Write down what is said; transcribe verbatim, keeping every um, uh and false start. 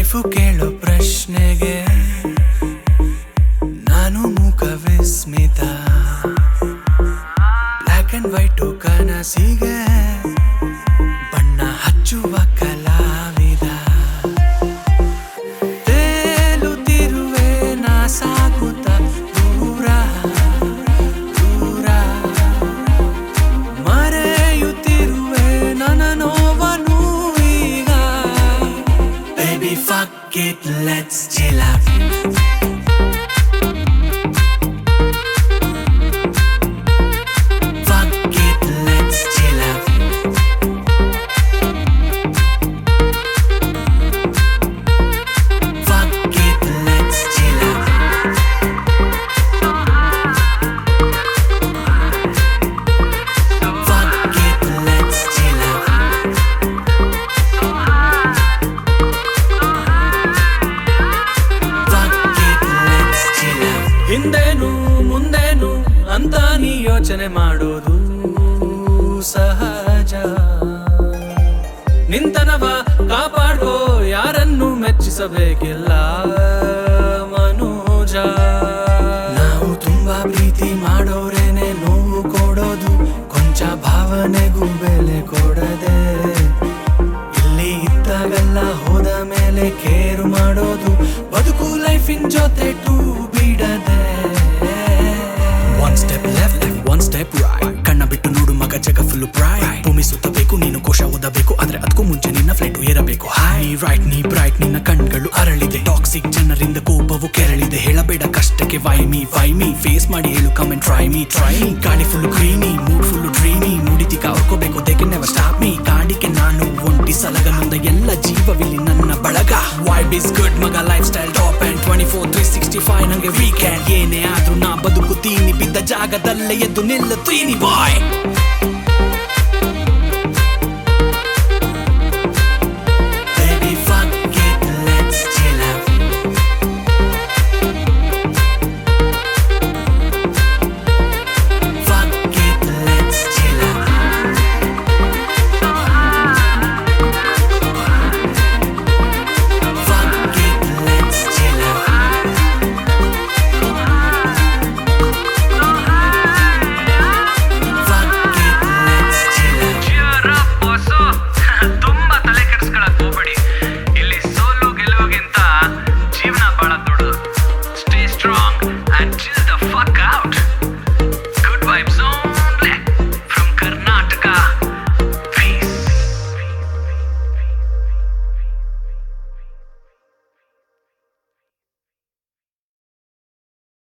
Life ಕೇಳೋ ಪ್ರಶ್ನೆಗೆ ನಾನು ಮುಖ ವಿಸ್ಮಿತ. ಬ್ಲ್ಯಾಕ್ ಅಂಡ್ ವೈಟು ಕನಸಿಗೆ ಬಣ್ಣ ಹಚ್ಚುವ ಕಲಾವಿದ. ತೇಲುತ್ತಿರುವೆ ನಾ ಸಾಗುತ್ತ ದೂರ ದೂರ, ಮರೆಯುತ್ತಿರುವೆ ನನ್ನ ನೋವನ್ನು ಈಗ. Baby fuck it, let's chill out. ಹಿಂದೇನು ಮುಂದೇನು ಅಂತ ನೀ ಯೋಚನೆ ಮಾಡೋದು ಸಹಜ. ನಿಂತನವ ಕಾಪಾಡೋ ಯಾರನ್ನು ಮೆಚ್ಚಿಸಬೇಕಿಲ್ಲ ಮನೋಜ. ನಾವು ತುಂಬಾ ಪ್ರೀತಿ ಮಾಡೋರೇನೆ ನೋವು ಕೊಡೋದು, ಕೊಂಚ ಭಾವನೆಗೂ ಬೆಲೆ ಕೊಡದೆ. ಇಲ್ಲಿ ಇದ್ದಾಗಲ್ಲ ಹೋದ ಮೇಲೆ ಕೇರು ಮಾಡೋದು, ಬದುಕು ಲೈಫಿನ್ ಜೊತೆ ಟೂ ಬಿಡದೆ. One step left and one step right, ಕಣ್ಣ ಬಿಟ್ಟು ನೋಡು ಮಗ ಜಗ ಫುಲ್ ಬ್ರೈಟ್. ಭೂಮಿ ಸುತ್ತಬೇಕು ನೀನು ಕೋಶ ಓದಬೇಕು, ಆದ್ರೆ ಅದಕ್ಕೂ ಮುಂಚೆ ನಿನ್ನ ಫ್ಲೈಟ್ ಏರಬೇಕು. ಹೈ ರೈಟ್ ನೀ ಬ್ರೈಟ್, ನಿನ್ನ ಕಣ್ಗಳು ಅರಳಿದೆ. ಟಾಕ್ಸಿಕ್ ಜನರಿಂದ ಕೋಪವು ಕೆರಳಿದೆ. ಹೇಳಬೇಡ ಕಷ್ಟಕ್ಕೆ why me why me, face ಮಾಡಿ ಹೇಳು come and try me try me. ಗಾಡಿ full greeny mood full dreamy, ನುಡಿತಿಕ ಅವ್ಕೋಬೇಕು they can never stop me. ಕಾಡಿಗೆ ನಾನು ಒಂಟಿ ಸಲಗನೊಂದ ಎಲ್ಲ ಜೀವವಿಲ್ಲಿ ನನ್ನ ಬಳಗ. ವೈಬ್ ಇಸ್ ಗುಡ್ ಮಗ, lifestyle top and twenty four three sixty five ನಂಗೆ ವೀಕೆಂಡ್. ಏನೇ ಆದ್ರೂ ನಾ ಬದುಕುತ್ತೀನಿ, ಬಿದ್ದ ಜಾಗದಲ್ಲೇ ಎದ್ದು ನಿಲ್ಲುತ್ತೀನಿ ಬಾಯ್.